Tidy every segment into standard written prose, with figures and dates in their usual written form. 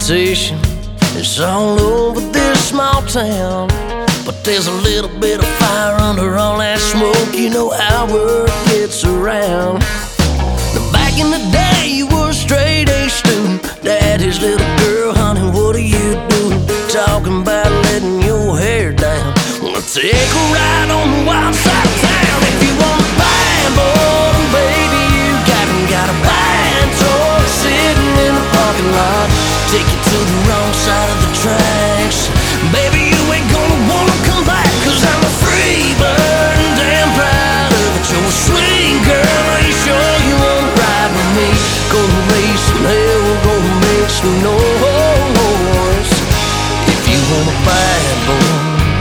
competition is all over this small town, but there's a little bit of fire under all that smoke. You know how word gets around. Now back in the day, you were a straight A student, daddy's little girl, honey, what do you do? Talking about letting your hair down. Well, take a ride on the wild side of town. If you want a bad boy, baby, you got a bad toy sitting in the parking lot. Take you to the wrong side of the tracks. Baby, you ain't gonna wanna come back, 'cause I'm a free bird and damn proud of it. You're a sweet girl, are you sure you wanna ride with me? Gonna raise some hell, gonna make some noise. If you want a bad boy,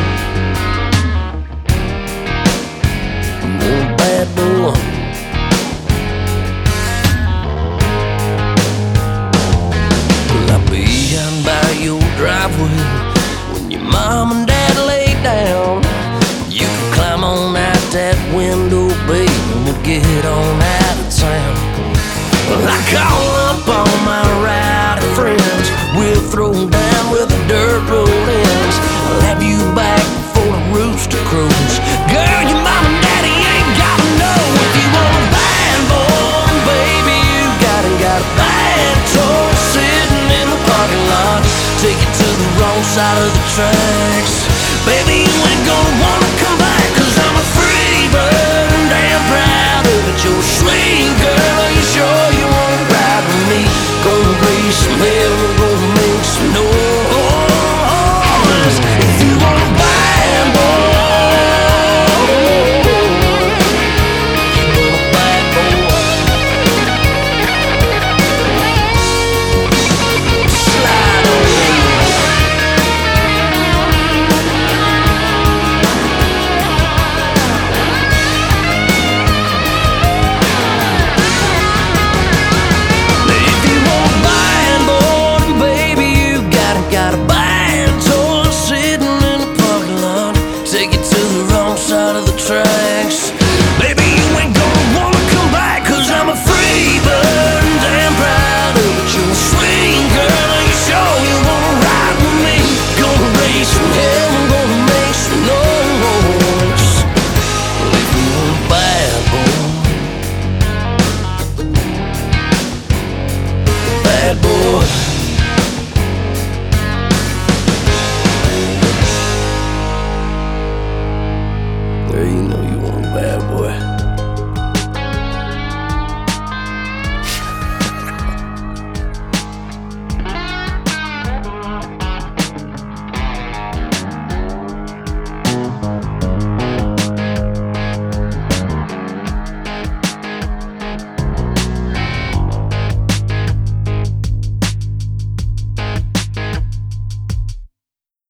you want a bad boy. Your driveway when your mom and dad lay down. You can climb on out that window, baby, and we'll get on out of town. Well, I call up all my rowdy friends. We'll throw down where the dirt road ends. I'll have you back before the rooster crows. Girl, your mom and daddy ain't gotta know. If you want a bad boy, baby, you got a bad toy sitting in the parking lot. Take you to the wrong side of the tracks.